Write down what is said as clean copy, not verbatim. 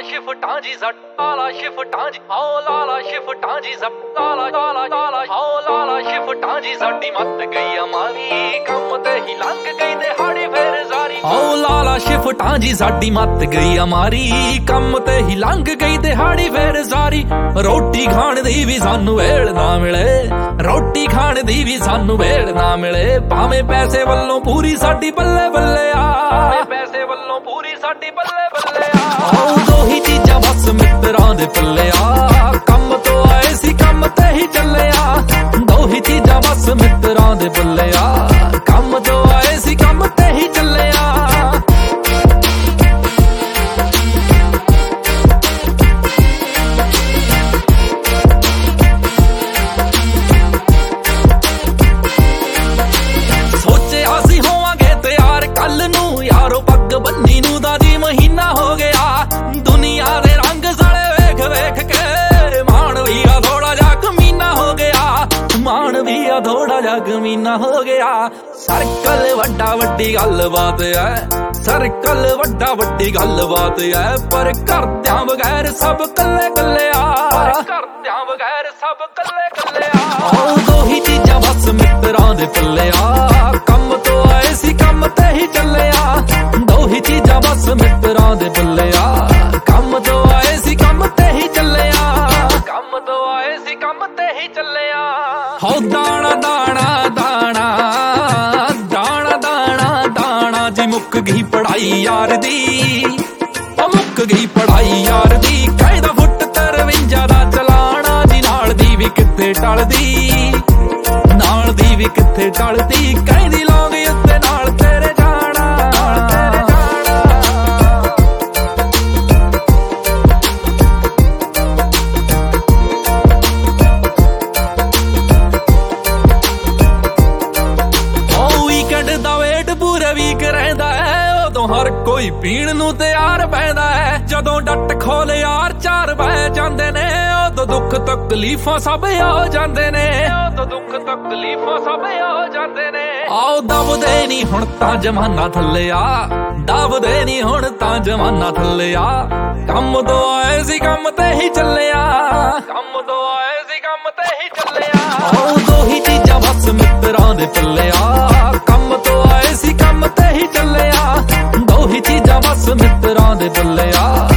ਸ਼ਿਫਟਾਂ ਜੀ ਜ਼ੱਟ ਲਾਲਾ ਸ਼ਿਫਟਾਂ ਜੀ ਆਓ ਲਾਲਾ ਸ਼ਿਫਟਾਂ ਜੀ ਜ਼ੱਟ ਲਾਲਾ ਆਓ ਲਾਲਾ ਸ਼ਿਫਟਾਂ ਜੀ ਸਾਡੀ ਮੱਤ ਗਈ ਆ ਮਾਰੀ ਕੰਮ ਤੇ ਹੀ ਲੰਘ ਗਈ ਦਿਹਾੜੀ ਫੇਰ ਜ਼ਾਰੀ ਆਓ ਲਾਲਾ ਸ਼ਿਫਟਾਂ ਜੀ ਸਾਡੀ ਮੱਤ ਗਈ ਆ ਮਾਰੀ ਕੰਮ ਤੇ ਹੀ ਲੰਘ ਗਈ ਦਿਹਾੜੀ ਫੇਰ ਜ਼ਾਰੀ ਰੋਟੀ ਖਾਣ ਦੀ ਵੀ ਸਾਨੂੰ ਵੇਲ ਨਾ ਮਿਲੇ ਰੋਟੀ ਖਾਣ ਦੀ ਵੀ ਸਾਨੂੰ ਵੇਲ ਨਾ ਮਿਲੇ ਭਾਵੇਂ ਪੈਸੇ ਵੱਲੋਂ ਪੂਰੀ ਸਾਡੀ ਬੱਲੇ ਬੱਲੇ ਆ ਪੈਸੇ ਵੱਲੋਂ ਪੂਰੀ ਸਾਡੀ ਬੱਲੇ ਬੱਲੇ ਆ ਆਓ ਦੋ ਹੀ ਚੀਜ਼ਾਂ ਬਸ ਮਿੱਤਰਾਂ ਦੇ ਪੱਲੇ ਆ ਕੰਮ ਤੋਂ ਆਏ ਸੀ ਕੰਮ ਤੇ ਹੀ ਚੱਲੇ ਆ ਦੋ ਹੀ ਚੀਜ਼ਾਂ ਬਸ ਮਿੱਤਰਾਂ ਦੇ ਪੱਲੇ ਆ ਕੰਮ ਤੋਂ ਆਏ ਸੀ ਕੰਮ ਤੇ ਹੀ ਚੱਲੇ ਆ ਸੋਚਿਆ ਸੀ ਹੋਵਾਂਗੇ ਤਿਆਰ ਕੱਲ ਨੂੰ ਯਾਰੋ ਪੱਗ ਬੰਨੀ ਨੂੰ ਦਾ ਜੀ ਮਹੀਨਾ ਹੋ ਗਿਆ ਦੁਨੀਆ ਦੇ ਰੰਗ ਸਾਲੇ ਵੇਖ ਵੇਖ ਕੇ ਮਾਣ ਵੀ ਆ ਥੋੜਾ ਜਿਹਾ ਕਮੀਨਾ ਹੋ ਗਿਆ ਮਾਣ ਵੀ ਆ ਥੋੜਾ ਜਿਹਾ ਕਮੀਨਾ ਹੋ ਗਿਆ ਸਰਕਲ ਵੱਡਾ ਵੱਡੀ ਗੱਲਬਾਤ ਐ ਸਰਕਲ ਵੱਡਾ ਵੱਡੀ ਗੱਲਬਾਤ ਐ ਪਰ ਘਰਦਿਆਂ ਬਗੈਰ ਸਭ ਕੱਲੇ ਕੱਲੇ ਆ ਘਰਦਿਆਂ ਬਗੈਰ ਸਭ ਕੱਲੇ ਕੱਲੇ ਆ ਆਓ ਦੋ ਹੀ ਚੀਜ਼ਾਂ ਬਸ ਮਿੱਤਰਾਂ ਦੇ ਪੱਲੇ ਆ ਕੰਮ ਤੋਂ ਆਏ ਸੀ ਕੰਮ ਤੇ ਹੀ ਚੱਲੇ ਆ ਦੋ ਹੀ ਚੀਜ਼ਾਂ ਬਸ ਮਿੱਤਰਾਂ ਦੇ ਪੱਲੇ ਆ ਕੰਮ ਤੋਂ ਆਏ ਸੀ ਕੰਮ ਤੇ ਹੀ ਚੱਲੇ ਆ ਕੰਮ ਤੋਂ ਆਏ ਸੀ ਕੰਮ ਤੇ ਹੀ ਚੱਲੇ ਆ ਹੋ ਦਾਣਾ ਦਾਣਾ ਦਾਣਾ ਦਾਣਾ ਦਾਣਾ ਦਾਣਾ ਜੀ ਮੁੱਕ ਗਈ ਪੜਾਈ ਯਾਰ ਦੀ ਮੁੱਕ ਗਈ ਪੜਾਈ ਯਾਰ ਦੀ ਕਾਇਦਾ ਫੁੱਟ 53 ਦਾ ਚਲਾਣਾ ਜੀ ਨਾਲ ਦੀ ਵੀ ਕਿੱਥੇ ਟਲਦੀ ਨਾਲ ਦੀ ਵੀ ਕਿੱਥੇ ਟਲਦੀ ਕਹਿੰਦੀ ਲੌਂਗ ਉੱਤੇ ਨਾਲ ਤੇਰੇ ਜਾਣਾ ਉਹ ਵੀਕਐਂਡ ਦਾ ਵੇਟ ਪੂਰੇ ਵੀਕ ਰਹਿੰਦਾ ਹੈ ਉਦੋਂ ਹਰ ਕੋਈ ਪੀਣ ਨੂੰ ਤਿਆਰ ਪੈਂਦਾ ਹੈ ਜਦੋਂ ਡੱਟ ਖੋਲ ਯਾਰ ਚਾਰ ਬਹਿ ਜਾਂਦੇ ਨੇ ਉਦੋਂ ਦੁੱਖ ਤਕਲੀਫਾਂ ਸਭ ਆ ਜਾਂਦੇ ਨੇ ਉਦੋਂ ਦੁੱਖ ਤਕਲੀਫਾਂ ਸਭ ਆ ਜਾਂਦੇ ਨੇ ਆਓ ਦਬਦੇ ਨਹੀਂ ਹੁਣ ਤਾਂ ਜਮਾਨਾ ਥੱਲੇ ਆ ਦਬਦੇ ਨਹੀਂ ਹੁਣ ਤਾਂ ਜਮਾਨਾ ਥੱਲੇ ਆ ਕੰਮ ਤੋਂ ਆਏ ਸੀ ਕੰਮ ਤੇ ਹੀ ਚੱਲਿਆ ਕੰਮ ਤੋਂ ਆਏ ਸੀ ਕੰਮ ਤੇ ਹੀ ਚੱਲਿਆ ਆਓ ਦੋ ਹੀ ਚੀਜ਼ਾਂ ਬਸ ਮਿੱਤਰਾਂ ਦੇ ਪੱਲੇ ਆ ਕੰਮ ਤੋਂ ਆਏ ਸੀ ਕੰਮ ਤੇ ਹੀ ਚੱਲਿਆ ਦੋ ਹੀ ਚੀਜ਼ਾਂ ਬਸ ਮਿੱਤਰਾਂ ਦੇ ਪੱਲੇ ਆ